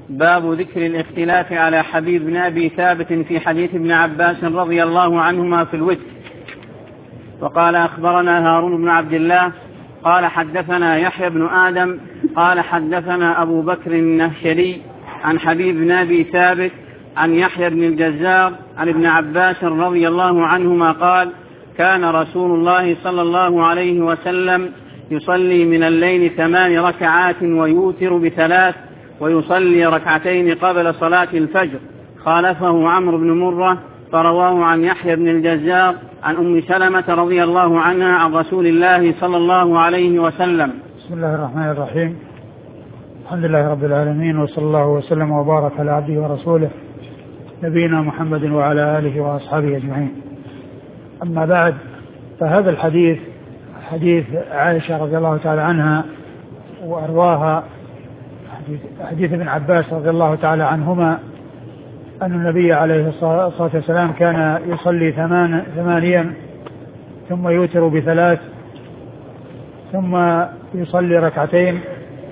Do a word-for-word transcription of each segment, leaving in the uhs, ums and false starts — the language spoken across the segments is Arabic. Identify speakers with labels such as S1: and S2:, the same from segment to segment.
S1: باب ذكر الاختلاف على حبيب بن أبي ثابت في حديث ابن عباس رضي الله عنهما في الوتر. وقال أخبرنا هارون بن عبد الله قال حدثنا يحيى بن آدم قال حدثنا أبو بكر النهشلي عن حبيب بن أبي ثابت عن يحيى بن الجزار عن ابن عباس رضي الله عنهما قال كان رسول الله صلى الله عليه وسلم يصلي من الليل ثمان ركعات ويوتر بثلاث ويصلي ركعتين قبل صلاة الفجر. خالفه عمرو بن مرة فرواه عن يحيى بن الجزار عن أم سلمة رضي الله عنها عن رسول الله صلى الله عليه وسلم.
S2: بسم الله الرحمن الرحيم. الحمد لله رب العالمين، وصلى الله وسلم وبارك على عبده ورسوله نبينا محمد وعلى آله وأصحابه أجمعين. أما بعد، فهذا الحديث حديث عائشة رضي الله تعالى عنها وأرواها، حديث ابن عباس رضي الله تعالى عنهما أن النبي عليه الصلاة والسلام كان يصلي ثمان ثمانيا ثم يوتر بثلاث ثم يصلي ركعتين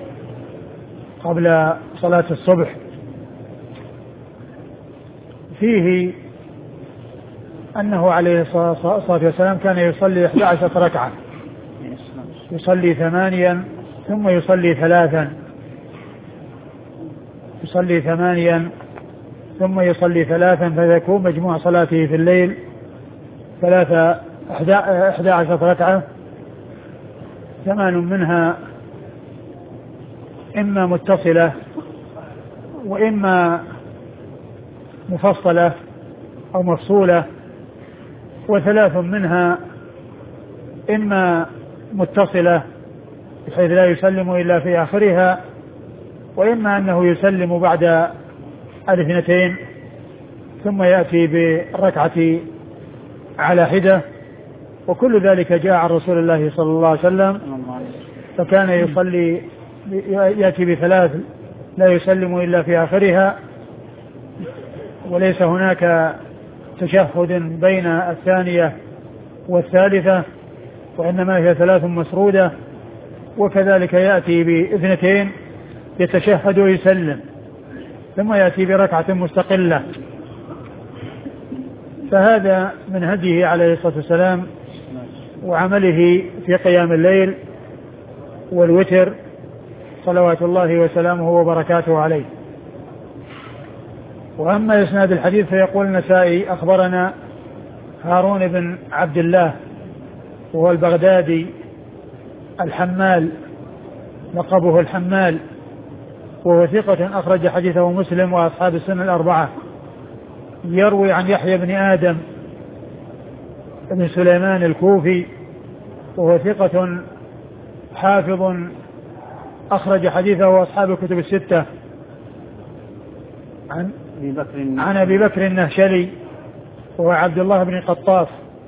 S2: قبل صلاة الصبح. فيه أنه عليه الصلاة والسلام كان يصلي إحدى عشرة ركعة، يصلي ثمانيا ثم يصلي ثلاثا، يصلي ثمانيا ثم يصلي ثلاثا، فيكون مجموع صلاته في الليل ثلاثة إحدى عشرة ركعة، ثمان منها إما متصلة وإما مفصلة أو مفصولة، وثلاث منها إما متصلة بحيث لا يسلم إلا في آخرها، وإما أنه يسلم بعد الاثنتين ثم يأتي بالركعة على حدة. وكل ذلك جاء عن رسول الله صلى الله عليه وسلم، فكان يصلي يأتي بثلاث لا يسلم إلا في آخرها، وليس هناك تشهد بين الثانية والثالثة، وإنما هي ثلاث مسرودة. وكذلك يأتي باثنتين يتشهد ويسلم ثم يأتي بركعة مستقلة. فهذا من هديه عليه الصلاة والسلام وعمله في قيام الليل والوتر صلوات الله وسلامه وبركاته عليه. وأما إسناد الحديث فيقول النسائي أخبرنا هارون بن عبد الله وهو البغدادي الحمال، لقبه الحمال، وهو ثقة أخرج حديثه مسلم وأصحاب السنة الأربعة. يروي عن يحيى بن آدم بن سليمان الكوفي، وهو ثقة حافظ أخرج حديثه أصحاب الكتب الستة. عن أبي بكر عن أبي بكر النهشلي وهو عبد الله بن قطاف،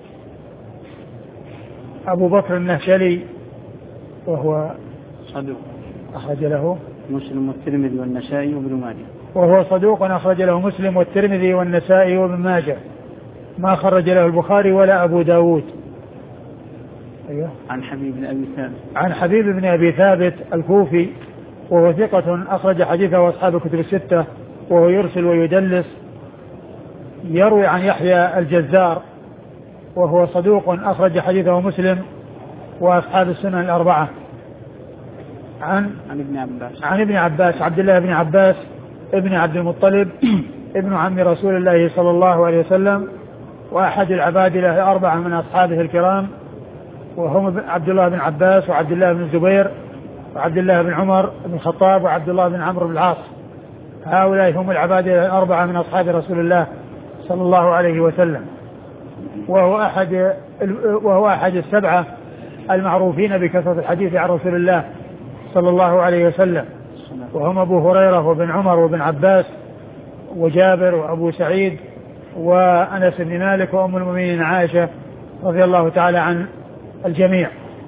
S2: أبو بكر النهشلي، وهو
S1: صدوق
S2: أخرج له
S1: مسلم والترمذي والنسائي وابن ماجه،
S2: وهو صدوق أخرج له مسلم والترمذي والنسائي وابن ماجه، ما خرج له البخاري ولا أبو داود. أيوه.
S1: عن حبيب بن أبي ثابت
S2: عن حبيب بن أبي ثابت الكوفي، وهو ثقة أخرج حديثه أصحاب الكتب الستة، وهو يرسل ويدلس. يروي عن يحيى الجزار وهو صدوق أخرج حديثه مسلم وأصحاب السنن الأربعة. عن
S1: عن ابن عباس
S2: عن ابن عباس عبد الله بن عباس ابن عبد المطلب ابن عم رسول الله صلى الله عليه وسلم، وأحد العباد له أربعة من أصحابه الكرام، وهم عبد الله بن عباس وعبد الله بن الزبير وعبد الله بن عمر بن الخطاب وعبد الله بن عمرو بن العاص. هؤلاء هم العباد الأربعة من أصحاب رسول الله صلى الله عليه وسلم، وهو أحد وهو أحد السبعة المعروفين بكثرة الحديث عن رسول الله صلى الله عليه وسلم، وهم أبو هريرة وابن عمر وابن عباس وجابر وأبو سعيد وأنس بن مالك وأم المؤمنين عائشة رضي الله تعالى عن الجميع.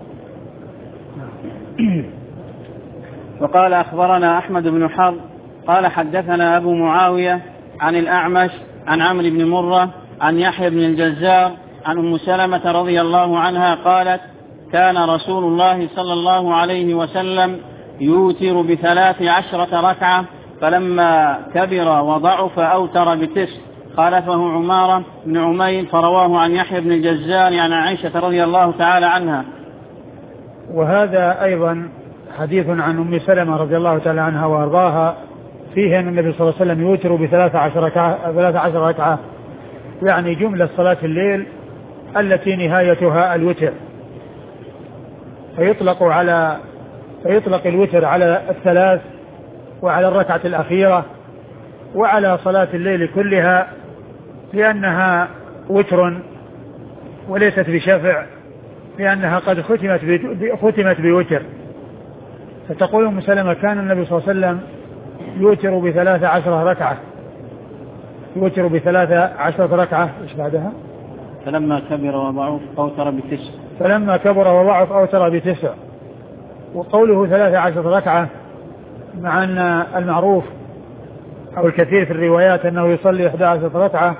S1: وقال أخبرنا أحمد بن حرب قال حدثنا أبو معاوية عن الأعمش عن عمرو بن مرة عن يحيى بن الجزار عن أم سلمة رضي الله عنها قالت كان رسول الله صلى الله عليه وسلم يوتر بثلاث عشرة ركعة فلما كبر وضعف أوتر بتسع، خالفه عمارة بن عمير فرواه عن يحيى بن الجزار عن عائشة رضي الله تعالى عنها.
S2: وهذا أيضا حديث عن أم سلمة رضي الله تعالى عنها وأرضاها فيه أن النبي صلى الله عليه وسلم يوتر بثلاث عشر ركعة, ثلاث عشر ركعة يعني جملة صلاة الليل التي نهايتها الوتر، فيطلق على فيطلق الوتر على الثلاث وعلى الركعة الأخيرة وعلى صلاة الليل كلها، لأنها وتر وليست بشفع، لأنها قد ختمت ختمت بوتر. فتقول أم سلمة كان النبي صلى الله عليه وسلم يوتر بثلاث عشرة ركعة يوتر بثلاث عشرة ركعة. إيش بعدها؟
S1: فلما كبر وضعف أوتر بتسع
S2: فلما كبر وضعف أوتر بتسع. وقوله ثلاث عشرة ركعة مع أن المعروف أو الكثير في الروايات أنه يصلي إحدى عشرة ركعة،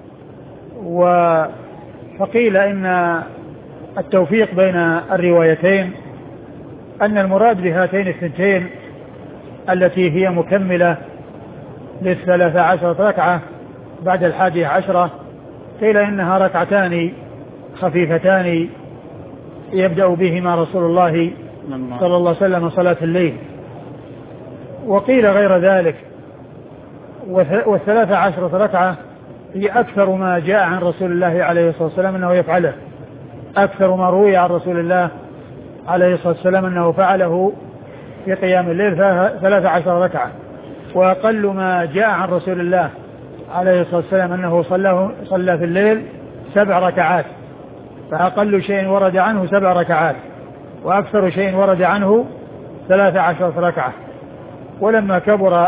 S2: فقيل إن التوفيق بين الروايتين أن المراد بهاتين الثنتين التي هي مكملة للثلاث عشرة ركعة بعد الحادية عشرة، قيل إنها ركعتان خفيفتان يبدأ بهما رسول الله صلى الله عليه وسلم صلاة الليل. وقيل غير ذلك، والثلاث عشرة ركعة هي أكثر ما جاء عن رسول الله عليه الصلاة والسلام أنه يفعله، أكثر ما روي عن رسول الله عليه الصلاة والسلام أنه فعله في قيام الليل ثلاث عشرة ركعة. وأقل ما جاء عن رسول الله عليه الصلاة والسلام أنه صلى صلى في الليل سبع ركعات، فأقل شيء ورد عنه سبع ركعات، وأكثر شيء ورد عنه ثلاث عشرة ركعة. ولما كبر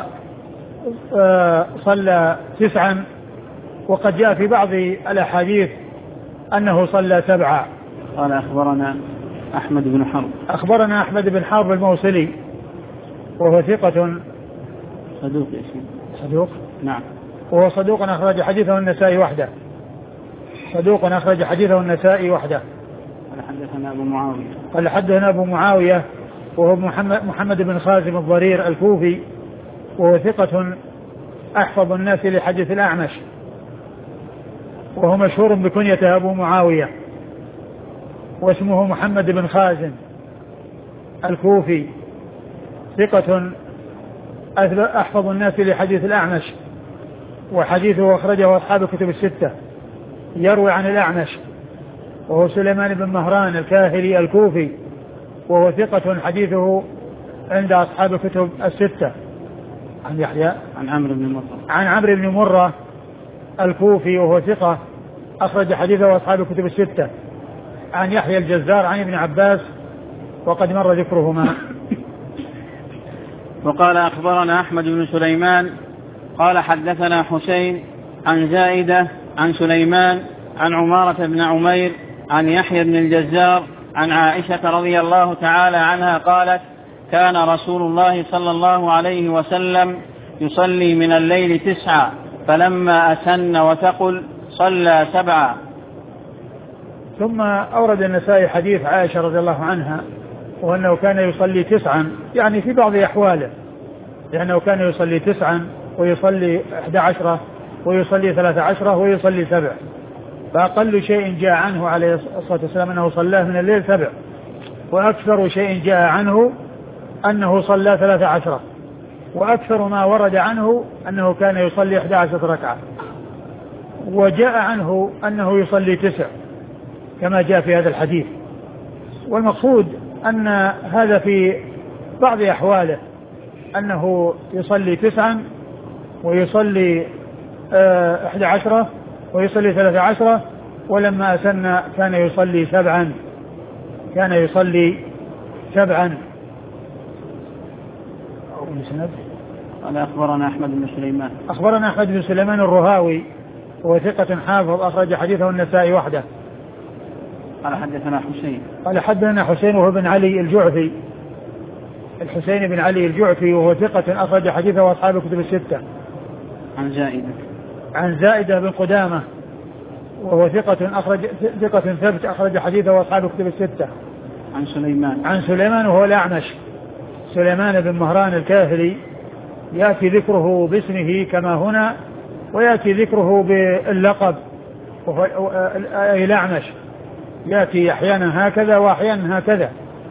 S2: صلى تسعا، وقد جاء في بعض الأحاديث أنه صلى سبعا.
S1: قال أخبرنا أحمد بن حرب
S2: أخبرنا أحمد بن حرب الموصلي وهو ثقة
S1: صدوق يا سيدي.
S2: صدوق
S1: نعم،
S2: وهو صدوق أخرج حديثه النسائي وحده صدوق أخرج حديثه النسائي وحده.
S1: قال حدثنا أبو معاوية
S2: قال حدثنا أبو معاوية وهو محمد, محمد بن خازم الضرير الكوفي، وهو ثقة أحفظ الناس لحديث الأعمش، وهو مشهور بكنية أبو معاوية، واسمه محمد بن خازم الكوفي، ثقة أحفظ الناس لحديث الأعمش، وحديثه أخرجه أصحاب الكتب الستة. يروي عن الأعمش وهو سليمان بن مهران الكاهلي الكوفي، وهو ثقة حديثه عند أصحاب الكتب الستة. عن يحيى
S1: عن عمرو بن مرة
S2: عن عمرو بن مرة الكوفي، وهو ثقة أخرج حديثه أصحاب الكتب الستة. عن يحيى الجزار عن ابن عباس وقد مر ذكرهما.
S1: وقال أخبرنا أحمد بن سليمان قال حدثنا حسين عن زائدة عن سليمان عن عمارة بن عمير عن يحيى بن الجزار عن عائشة رضي الله تعالى عنها قالت كان رسول الله صلى الله عليه وسلم يصلي من الليل تسعة فلما أسن وثقل صلى سبعة.
S2: ثم أورد النسائي حديث عائشة رضي الله عنها وأنه كان يصلي تسعا، يعني في بعض أحواله، لأنه كان يصلي تسعا ويصلي إحدى عشرة ويصلي ثلاثة عشرة ويصلي سبع، فأقل شيء جاء عنه عليه الصلاة والسلام أنه صلاه من الليل سبع، وأكثر شيء جاء عنه أنه صلى ثلاثة عشرة، وأكثر ما ورد عنه أنه كان يصلي إحدى عشرة ركعة، وجاء عنه أنه يصلي تسع كما جاء في هذا الحديث. والمقصود أن هذا في بعض أحواله أنه يصلي تسعا ويصلي إحدى عشرة ويصلي ثلاثة عشرة، ولما أسن كان يصلي سبعا كان يصلي سبعا.
S1: قال أخبرنا أحمد بن سليمان
S2: أخبرنا أحمد بن سليمان الرهاوي وهو ثقة حافظ أخرج حديثه النسائي وحده.
S1: قال حدثنا حسين
S2: قال حدثنا حسين وهو بن علي الجعفي الحسين بن علي الجعفي وهو ثقة أخرج حديثه أصحاب الكتب الستة.
S1: عن زائدة
S2: عن زائدة بن قدامة وهو ثقة أخرج ثقة ثبت أخرج حديثه أصحاب الكتب الستة.
S1: عن سليمان
S2: عن سليمان وهو الأعمش سليمان بن مهران الكاهلي يأتي ذكره باسمه كما هنا، ويأتي ذكره باللقب أي الأعمش، يأتي أحيانا هكذا وأحيانا هكذا.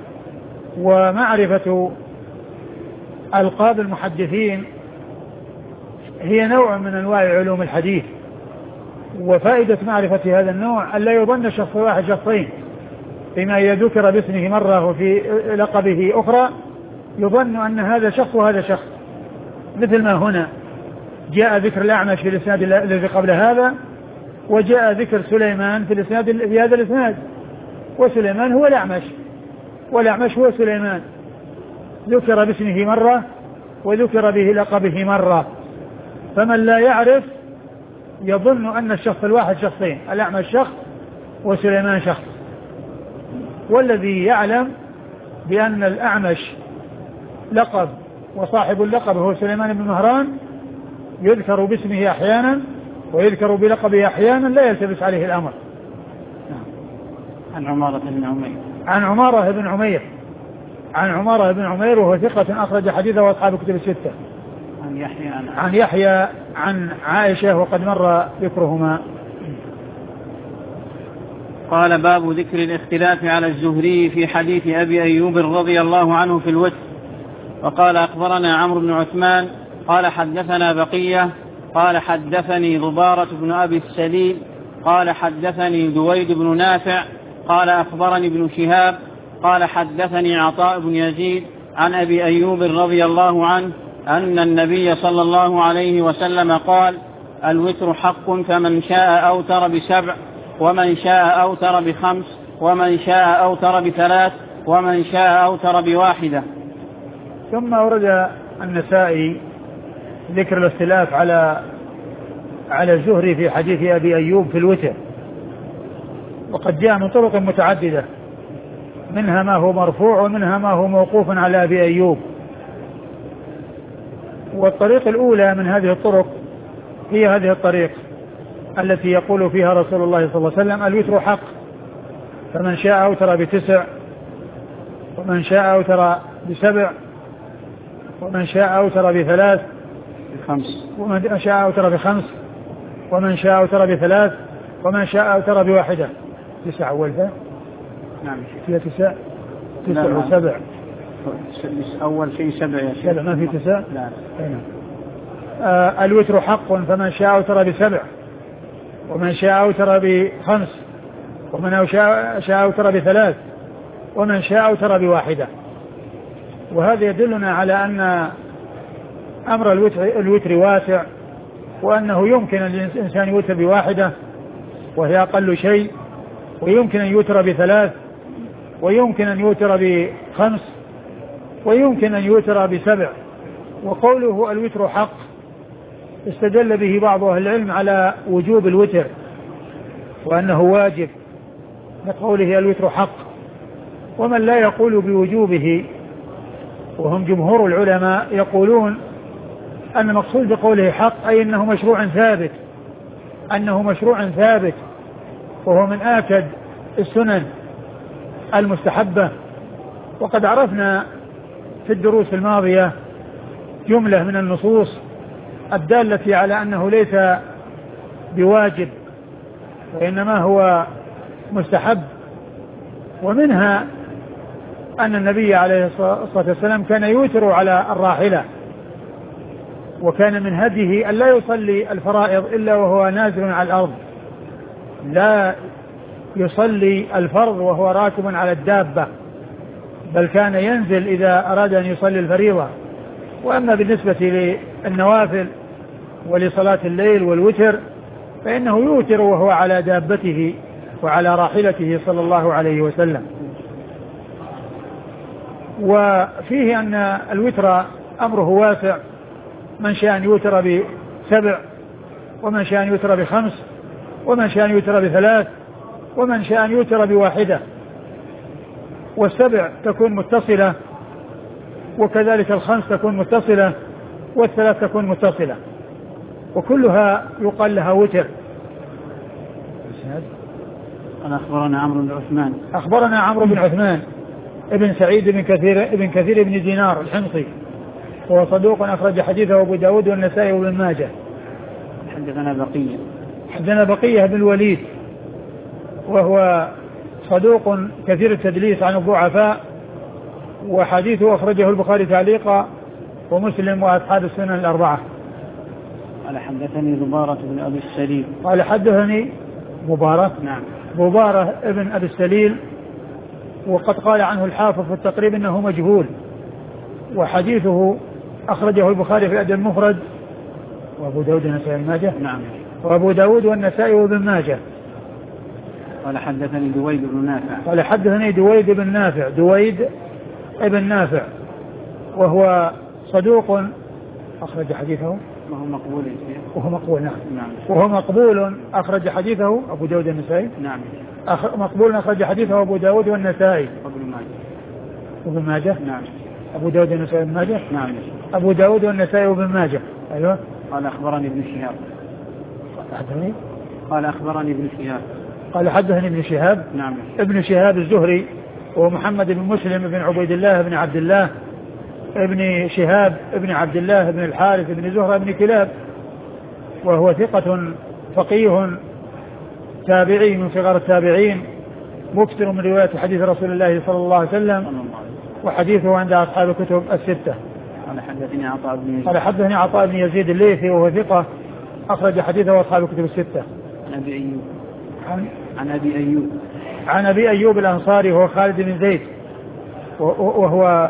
S2: ومعرفة ألقاب المحدثين هي نوع من أنواع علوم الحديث، وفائدة معرفة هذا النوع أن لا يظن شخص واحد شخصين، فيما إذا ذكر باسمه مرة وفي لقبه أخرى يظن أن هذا شخص وهذا شخص، مثل ما هنا جاء ذكر الأعمش في الإسناد الذي قبل هذا، وجاء ذكر سليمان في الإسناد في هذا الإسناد، وسليمان هو الأعمش والأعمش هو سليمان، ذكر باسمه مرة وذكر به لقبه مرة. فمن لا يعرف يظن أن الشخص الواحد شخصين، الأعمش شخص وسليمان شخص، والذي يعلم بأن الأعمش لقب وصاحب اللقب هو سليمان بن مهران يذكر باسمه أحيانا ويذكر بلقبه أحيانا لا يلتبس عليه الأمر.
S1: عن عمارة بن عمير
S2: عن عمارة بن عمير عن عمارة بن عمير وهو ثقة أخرج حديثه وأصحاب كتب الستة.
S1: عن يحيى عن,
S2: عن يحيى عن عائشة وقد مر ذكرهما.
S1: قال باب ذكر الاختلاف على الزهري في حديث أبي أيوب رضي الله عنه في الوتر. وقال أخبرنا عمرو بن عثمان قال حدثنا بقية قال حدثني ضبارة بن أبي السليل قال حدثني دويد بن نافع قال أخبرني ابن شهاب قال حدثني عطاء بن يزيد عن أبي أيوب رضي الله عنه أن النبي صلى الله عليه وسلم قال الوتر حق فمن شاء أوتر بسبع ومن شاء أوتر بخمس ومن شاء أوتر بثلاث ومن شاء أوتر بواحدة.
S2: ثم أورد النسائي ذكر الاختلاف على على الزهري في حديث أبي أيوب في الوتر، وقد جاء من طرق متعددة، منها ما هو مرفوع ومنها ما هو موقوف على أبي أيوب. والطريق الأولى من هذه الطرق هي هذه الطريق التي يقول فيها رسول الله صلى الله عليه وسلم الوتر حق فمن شاء أوتر بتسع ومن شاء أوتر بسبع ومن شاء أوتر بثلاث
S1: بخمس
S2: ومن شاء أوتر بخمس ومن شاء أوتر بثلاث ومن شاء أوتر بواحدة. تسع أولها
S1: نعم
S2: فيها تسع تسع وسبع
S1: أول شيء سبع يا شيخ.
S2: سبع ما في تسع
S1: لا.
S2: آه الوتر حق فمن شاء أوتر بسبع ومن شاء أوتر بخمس ومن شاء أوتر بثلاث ومن شاء أوتر بواحدة. وهذا يدلنا على أن أمر الوتر, الوتر واسع، وأنه يمكن الإنسان يوتر بواحدة وهي أقل شيء، ويمكن أن يوتر بثلاث، ويمكن أن يوتر بخمس، ويمكن أن يوتر بسبع. وقوله الوتر حق استدل به بعض أهل العلم على وجوب الوتر وأنه واجب لقوله الوتر حق. ومن لا يقول بوجوبه وهم جمهور العلماء يقولون أن مقصود بقوله حق أي أنه مشروع ثابت أنه مشروع ثابت وهو من آكد السنن المستحبة. وقد عرفنا في الدروس الماضية جملة من النصوص الدالة على أنه ليس بواجب وإنما هو مستحب، ومنها أن النبي عليه الصلاة والسلام كان يوتر على الراحلة، وكان من هديه أن لا يصلي الفرائض إلا وهو نازل على الأرض، لا يصلي الفرض وهو راكب على الدابة، بل كان ينزل إذا أراد أن يصلي الفريضة. وأما بالنسبة للنوافل ولصلاة الليل والوتر فإنه يوتر وهو على دابته وعلى راحلته صلى الله عليه وسلم. وفيه أن الوتر أمره واسع، من شاء أن يوتر بسبع ومن شاء أن يوتر بخمس ومن شاء أن يوتر بثلاث ومن شاء أن يوتر بواحدة. والسبع تكون متصلة، وكذلك الخمس تكون متصلة، والثلاث تكون متصلة، وكلها يقال لها وتر.
S1: أنا أخبرنا عمرو بن عثمان
S2: أخبرنا عمرو بن عثمان ابن سعيد بن كثير ابن كثير بن دينار الحمصي وهو صدوق أخرج حديثه أبو داود والنسائي وابن ماجه.
S1: حدثنا بقية
S2: حدثنا بقية بن الوليد وهو صدوق كثير التدليس عن الضعفاء، وحديثه أخرجه البخاري تعليقا ومسلم وأصحاب السنن الأربعة.
S1: قال حدثني زبارة بن أبي السليل.
S2: قال حدثني مبارك
S1: نعم
S2: مبارك ابن أبي السليل، وقد قال عنه الحافظ في التقريب أنه مجهول، وحديثه أخرجه البخاري في الأدب المفرد وأبو داود والنسائي وابن ماجه.
S1: نعم
S2: وأبو داود والنسائي وابن ماجه.
S1: قال حدثني دويد بن نافع.
S2: قال حدثني دويد بن نافع دويد ابن نافع وهو صدوق أخرج حديثه
S1: وهو مقبول
S2: وهو مقبول نعم.
S1: نعم
S2: وهو مقبول أخرج حديثه أبو داود والنسائي.
S1: نعم
S2: أخ... مقبول أخرج حديثه أبو داود والنسائي
S1: وابن ماجه.
S2: وابن ماجه.
S1: نعم
S2: أبو داود والنسائي وابن ماجه.
S1: نعم
S2: أبو داود والنسائي وابن ماجه. أيوه.
S1: قال أخبرني ابن شهاب.
S2: حدثني
S1: قال أخبرني ابن شهاب.
S2: قال حدثني ابن شهاب.
S1: نعم
S2: ابن شهاب الزهري ومحمد بن مسلم بن عبيد الله بن عبد الله ابن شهاب ابن عبد الله بن الحارث بن زهرة بن كلاب، وهو ثقة فقيه تابعي من صغار التابعين، مكثر من رواية حديث رسول الله صلى الله عليه وسلم، وحديثه عند أصحاب الكتب الستة.
S1: قال حدثني عطاء بن يزيد.
S2: قال حدثني عطاء بن يزيد الليثي وهو ثقة أخرج حديثه أصحاب الكتب الستة.
S1: عن أبي أيوب.
S2: عن,
S1: عن أبي أيوب.
S2: عن أبي أيوب الأنصاري وهو خالد بن زيد، وهو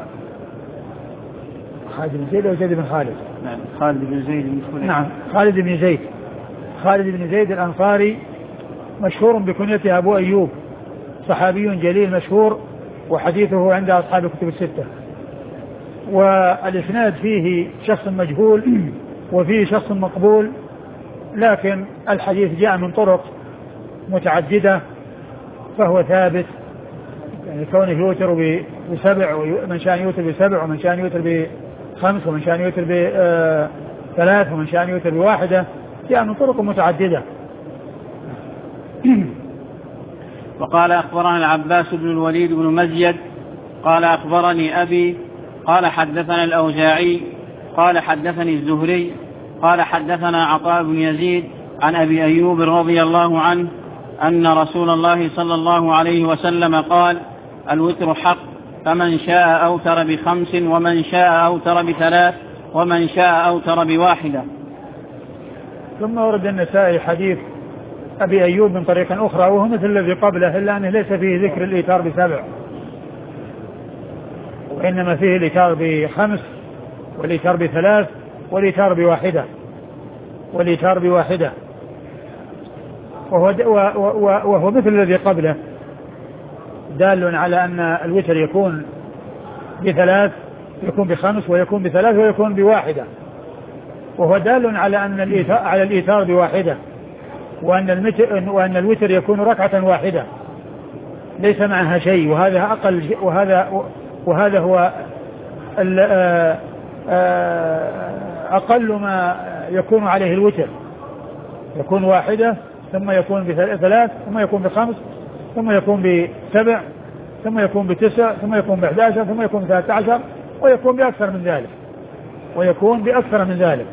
S2: خالد بن زيد أو زيد بن خالد؟
S1: نعم خالد بن زيد بن
S2: نعم خالد بن زيد خالد بن زيد الأنصاري مشهور بكنيته أبو أيوب، صحابي جليل مشهور، وحديثه عند أصحاب الكتب الستة. والإسناد فيه شخص مجهول وفيه شخص مقبول، لكن الحديث جاء من طرق متعددة فهو ثابت، يعني كونه يوتر بسبع، ومن شاء يوتر بسبع، ومن شاء يوتر بخمس، ومن شاء يوتر بثلاث، ومن شاء يوتر بواحدة، جاء من طرق متعددة.
S1: وقال أخبرنا العباس بن الوليد بن مزيد قال أخبرني أبي قال حدثنا الأوزاعي قال حدثني الزهري قال حدثنا عطاء بن يزيد عن أبي أيوب رضي الله عنه أن رسول الله صلى الله عليه وسلم قال: الوتر حق، فمن شاء أوتر بخمس، ومن شاء أوتر بثلاث، ومن شاء أوتر بواحدة.
S2: ثم ورد النسائي حديث أبي أيوب من طريق أخرى وهو مثل الذي قبله، إلا أنه ليس فيه ذكر الإيتار بسبع، وإنما فيه الإيتار بخمس، والإيتار بثلاث، والإيتار بواحدة والإيتار بواحدة وهو, وهو مثل الذي قبله، دال على أن الوتر يكون بثلاث، يكون بخمس، ويكون بثلاث، ويكون بواحدة، وهو دال على أن الإيتار على الإيتار بواحدة، وأن المتر وأن الوتر يكون ركعة واحدة ليس معها شيء، وهذا أقل، وهذا وهذا هو أقل ما يكون عليه الوتر، يكون واحدة، ثم يكون بثلاث، ثم يكون بخمس، ثم يكون بسبع، ثم يكون بتسع، ثم يكون بأحد عشر، ثم يكون بثلاثة عشر، ويكون بأكثر من ذلك ويكون بأكثر من ذلك.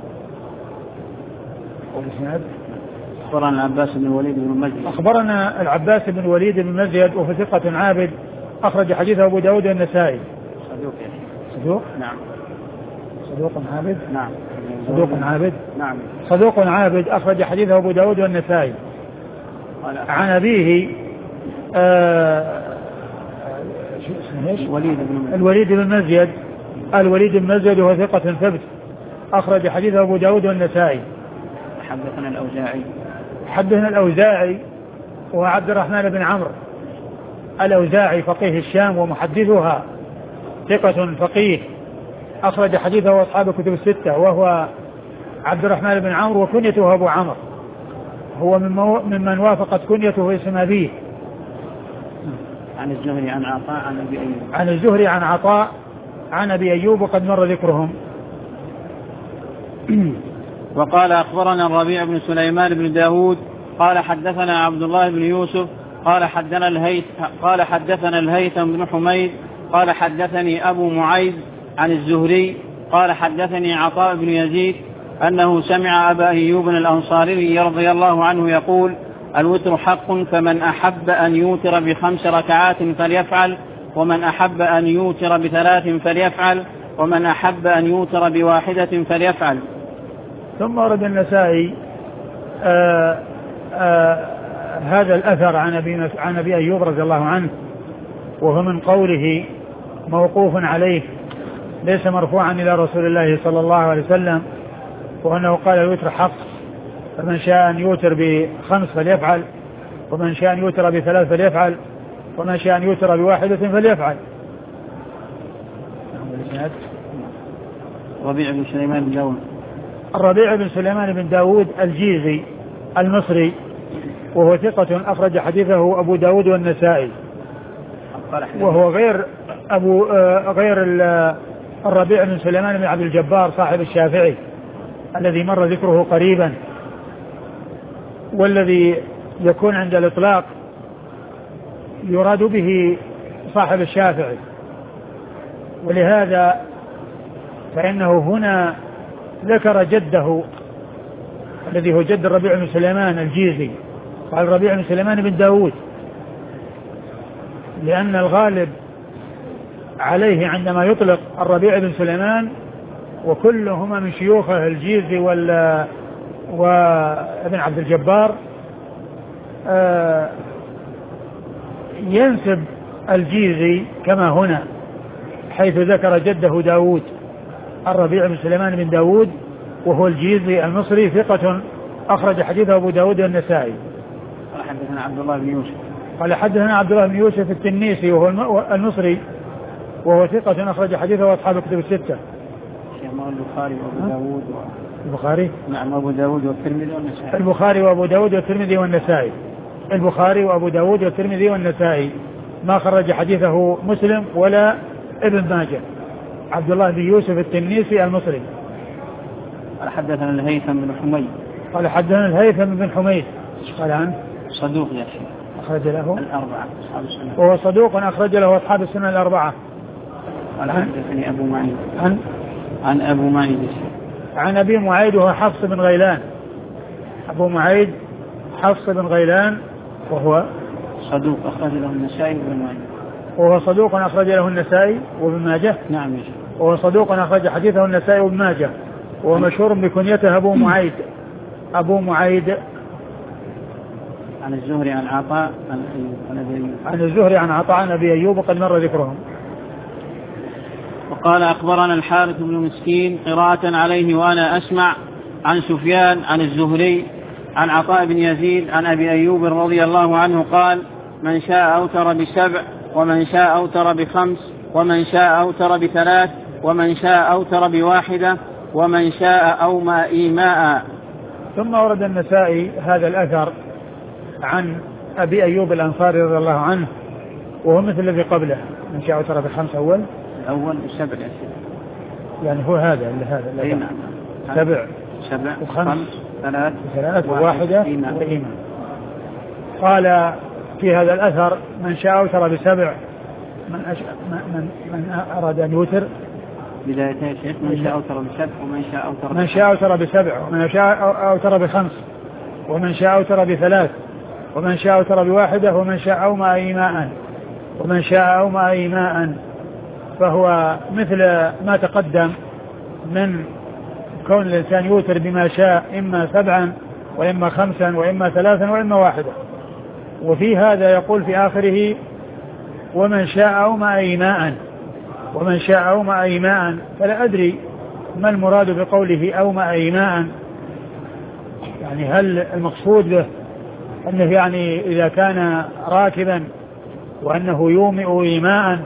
S1: أخبرنا العباس بن الوليد بن مزيد
S2: أخبرنا العباس بن الوليد بن مزيد وهو ثقة عابد، أخرج حديثه أبو داود والنسائي.
S1: صدوق
S2: صدوق
S1: نعم
S2: صدوق عابد
S1: نعم
S2: صدوق عابد
S1: نعم
S2: صدوق عابد أخرج حديثه أبو داود والنسائي. عن أبيه آه
S1: الوليد بن
S2: الوليد بن مزيد الوليد بن مزيد وهو ثقة ثبت، أخرج حديثه أبو داود والنسائي.
S1: حدثنا الأوزاعي
S2: حدثنا الأوزاعي وعبد الرحمن بن عمرو الأوزاعي فقيه الشام ومحدثها، ثقة فقيه، أخرج حديثه أصحاب الكتب الستة، وهو عبد الرحمن بن عمرو وكنيته أبو عمرو، هو ممن وافقت كنيته اسم أبيه.
S1: عن الزهري عن عطاء عن أبي أيوب
S2: عن الزهري عن عطاء عن أبي أيوب، وقد مر ذكرهم.
S1: وقال أخبرنا الربيع بن سليمان بن داود قال حدثنا عبد الله بن يوسف قال حدثنا الهيث قال حدثنا الهيثم بن حميد قال حدثني أبو معيذ عن الزهري قال حدثني عطاء بن يزيد أنه سمع أبا أيوب الأنصاري رضي الله عنه يقول الوتر حق فمن أحب أن يوتر بخمس ركعات فليفعل ومن أحب أن يوتر بثلاث فليفعل ومن أحب أن يوتر بواحدة فليفعل.
S2: ثم ورد النسائي آآ آآ هذا الأثر عن أبي, عن أبي أيوب رضي الله عنه وهو من قوله موقوف عليه ليس مرفوعا إلى رسول الله صلى الله عليه وسلم وأنه قال الوتر حق فمن شاء أن يوتر بخمس فليفعل ومن شاء أن يوتر بثلاث فليفعل ومن شاء أن يوتر بواحدة فليفعل.
S1: ربيع بن سليمان بن داود
S2: الربيع بن سليمان بن داود الجيزي المصري وهو ثقة أخرج حديثه أبو داود والنسائي وهو غير أبو غير الربيع بن سليمان بن عبد الجبار صاحب الشافعي الذي مر ذكره قريبا والذي يكون عند الإطلاق يراد به صاحب الشافعي ولهذا فإنه هنا ذكر جده الذي هو جد الربيع بن سليمان الجيزي قال الربيع بن سليمان بن داود لأن الغالب عليه عندما يطلق الربيع بن سليمان وكلهما من شيوخه الجيزي وابن عبد الجبار آه ينسب الجيزي كما هنا حيث ذكر جده داود الربيع بن سليمان بن داود وهو الجيزي المصري ثقة أخرج حديثه أبو داود والنسائي.
S1: قال حدثنا عبد الله بن يوسف
S2: قال حدثنا عبد الله بن يوسف التنيسي وهو المصري وهو ثقة أخرج حديثه أصحاب كتب الستة.
S1: البخاري وأبو داود و...
S2: البخاري
S1: نعم أبو داود والترمذي والنسائي.
S2: البخاري وأبو داود والترمذي والنسائي. البخاري وأبو داود والترمذي والنسائي ما خرج حديثه مسلم ولا ابن ماجه. عبد الله بن يوسف التنيسي المصري.
S1: قال حدثنا الهيثم بن حميد
S2: قال حدثنا الهيثم بن حميد قال عنه
S1: صدوق يا شيخ
S2: أخرج له
S1: الأربعة أصحاب السنة
S2: وهو صدوق أخرج له أصحاب السنة الأربعة.
S1: قال حدثني أبو معيد
S2: عن
S1: عن أبو معيد
S2: عن أبي معيد وهو حفص بن غيلان. أبو معيد حفص بن غيلان وهو
S1: صدوق أخرج له النسائي وابن ماجه
S2: وهو صدوق أخرج له النسائي وابن ماجه.
S1: نعم يا شيخ
S2: وهو صدوق أخرج حديثه النسائي وابن ماجه وهو مشهور بكنيته أبو معيد. أبو معيد
S1: عن الزهري عن عطاء عن أبي
S2: عن الزهري عن عطاء عن أبي أيوب وقد مر ذكرهم.
S1: وقال أخبرنا الحارث بن مسكين قراءة عليه وأنا أسمع عن سفيان عن الزهري عن عطاء بن يزيد عن أبي أيوب رضي الله عنه قال من شاء أوتر بسبع ومن شاء أوتر بخمس ومن شاء أوتر بثلاث ومن شاء أوتر بواحدة ومن شاء أومى إيماء.
S2: ثم ورد النسائي هذا الأثر عن أبي أيوب الأنصاري رضي الله عنه وهو مثل الذي قبله من شاء أوتر بخمس أول
S1: الأول السبع
S2: يعني هو هذا اللي هذا اللي
S1: نعم.
S2: سبع
S1: سبع
S2: وخمس
S1: ثلاث
S2: وثلاث وواحدة وإيمان. قال في هذا الأثر من شاء أوتر بسبع من, أش... من, من أراد أن يوتر
S1: بداية يا شيخ من شاء أوتر بسبع ومن شاء أوتر
S2: من شاء أوتر بسبع ومن شاء أوتر بخمس ومن شاء أوتر بثلاث ومن شاء أوتر بواحدة ومن شاء أومى إيماء ومن شاء أومى إيماء. فهو مثل ما تقدم من كون الإنسان يوتر بما شاء إما سبعا وإما خمسا وإما ثلاثا وإما واحدة. وفي هذا يقول في آخره ومن شاء أومى إيماء ومن شاء أومى إيماء. فلا أدري ما المراد بقوله أومى إيماء يعني هل المقصود به أنه يعني إذا كان راكبا وأنه يومئ إيماء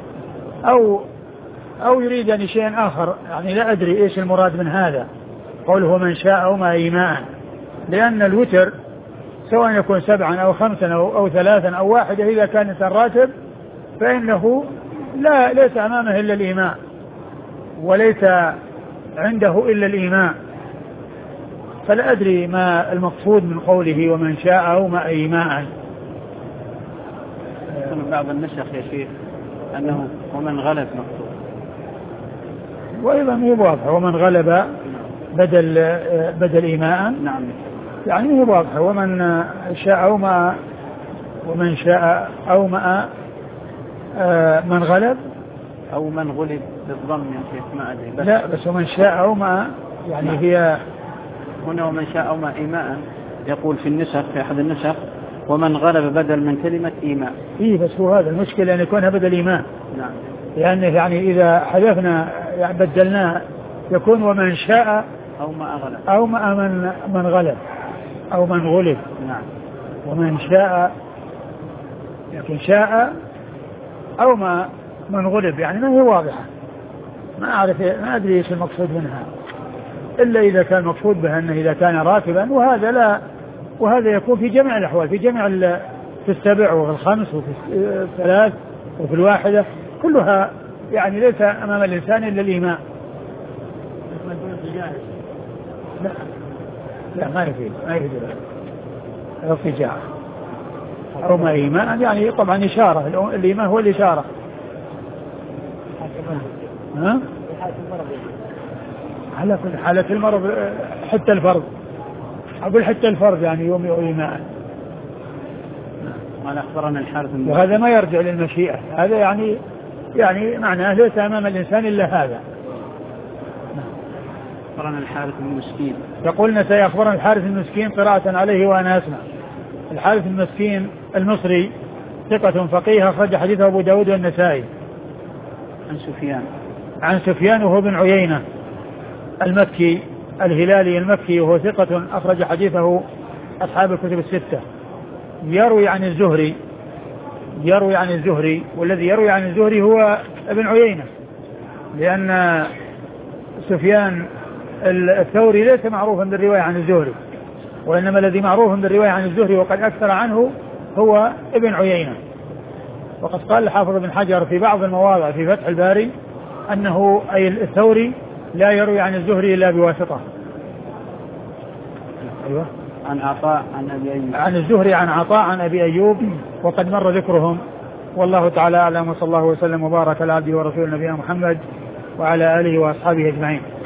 S2: أو أو يريد يعني شيء آخر يعني لا أدري إيش المراد من هذا قوله من شاء أومى إيماء. لأن الوتر سواء يكون سبعا أو خمسا أو, أو ثلاثا أو واحدة إذا كان إنسان راتب فإنه لا ليس أمامه إلا الإيماء وليس عنده إلا الإيماء. فلا أدري ما المقصود من قوله ومن شاء أومى إيماء.
S1: بعض النسخ يا شيخ أنه ومن غلب مكتوب
S2: وأيضا هي واضحة ومن غلب بدل بدل إيماء
S1: نعم
S2: يعني هي واضحة ومن شاء أومأ ومن شاء أومأ من غلب
S1: أو من غلب بالضم يا شيخ ما أدري بس
S2: لا بس ومن شاء أومأ يعني هي
S1: هنا ومن شاء أومأ إيماء يقول في النسخ في أحد النسخ ومن غلب بدل من كلمة إيماء.
S2: إيه بس هو هذا المشكلة أن يكونها بدل إيماء.
S1: نعم
S2: لأنه يعني إذا حذفنا يعني بدلناه يكون ومن شاء
S1: أو ما غلب
S2: أو ما من من غلب أو من غلب.
S1: نعم
S2: ومن شاء لكن شاء أو ما من غلب يعني ما هي واضحة ما أعرف ما أدري إيش المقصود منها إلا إذا كان مقصود بها أنه إذا كان راكبا وهذا لا وهذا يكون في جميع الأحوال في جميع في السبع وفي الخمس وفي الثلاث وفي الواحدة كلها يعني ليس أمام الإنسان إلا الإيماء. لا لا ما يفيد ما يفيد الارتجاع أو ما إيماء يعني طبعا إشارة الإيماء هو الإشارة. ها؟ على كل حالة المرض حتى الفرض أقول حتى الفرض يعني يوم إيماء.
S1: قال أخبرنا الحارث
S2: وهذا ما يرجع للمشيئة هذا يعني يعني معناه ليس أمام الإنسان إلا هذا.
S1: أخبرنا الحارث بن مسكين
S2: يقولنا سيخبرنا الحارث المسكين قراءة عليه وأنا أسمع. الحارث المسكين المصري ثقة فقيه أخرج حديثه أبو داود والنسائي.
S1: عن سفيان
S2: عن سفيان وهو بن عيينة المكي الهلالي المكي وهو ثقة أخرج حديثه أصحاب الكتب الستة. يروي عن الزهري يروي عن الزهري والذي يروي عن الزهري هو ابن عيينة لأن سفيان الثوري ليس معروفا بالرواية عن الزهري وإنما الذي معروف بالرواية عن الزهري وقد أكثر عنه هو ابن عيينة. وقد قال الحافظ بن حجر في بعض المواضع في فتح الباري أنه أي الثوري لا يروي عن الزهري إلا بواسطة. أيوة.
S1: عن عطاء عن أبي أيوب
S2: عن الزهري عن عطاء عن أبي أيوب وقد مر ذكرهم والله تعالى أعلم وصلى الله وسلم وبارك على عبده ورسوله نبينا محمد وعلى آله وأصحابه أجمعين.